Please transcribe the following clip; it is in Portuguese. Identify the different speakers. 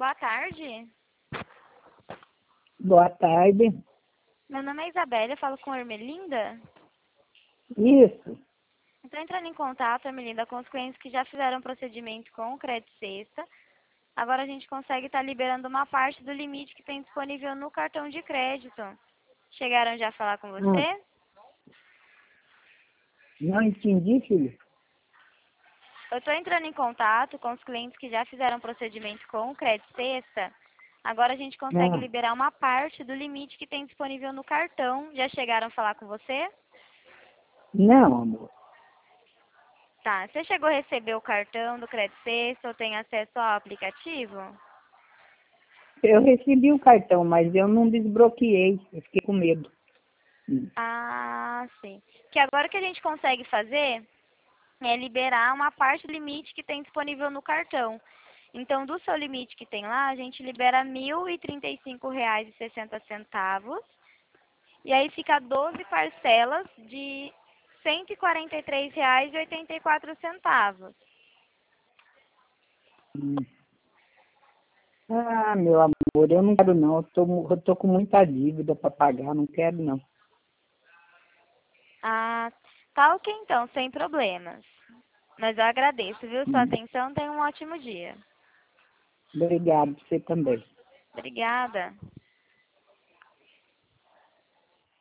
Speaker 1: Boa tarde.
Speaker 2: Boa tarde.
Speaker 1: Meu nome é Isabela, eu falo com a Ermelinda.
Speaker 2: Isso.
Speaker 1: Estou entrando em contato, Ermelinda, com os clientes que já fizeram procedimento com o Crédito Sexta. Agora a gente consegue estar liberando uma parte do limite que tem disponível no cartão de crédito. Chegaram já a falar com você?
Speaker 2: Não entendi, filho.
Speaker 1: Eu estou entrando em contato com os clientes que já fizeram procedimento com o Crédito Sexta. Agora a gente consegue liberar uma parte do limite que tem disponível no cartão. Já chegaram a falar com você?
Speaker 2: Não, amor.
Speaker 1: Tá. Você chegou a receber o cartão do Crédito Sexta ou tem acesso ao aplicativo?
Speaker 2: Eu recebi o cartão, mas eu não desbloqueei. Eu fiquei com medo.
Speaker 1: Ah, sim. Que agora o que a gente consegue fazer é liberar uma parte do limite que tem disponível no cartão. Então, do seu limite que tem lá, a gente libera R$ 1.035,60. E aí fica 12 parcelas de R$ 143,84.
Speaker 2: Hum. Ah, meu amor, eu não quero não. Eu tô com muita dívida para pagar, não quero não.
Speaker 1: Ah, tá ok então, sem problemas. Mas eu agradeço, viu, sua atenção. Tenha um ótimo dia.
Speaker 2: Obrigado, você também.
Speaker 1: Obrigada.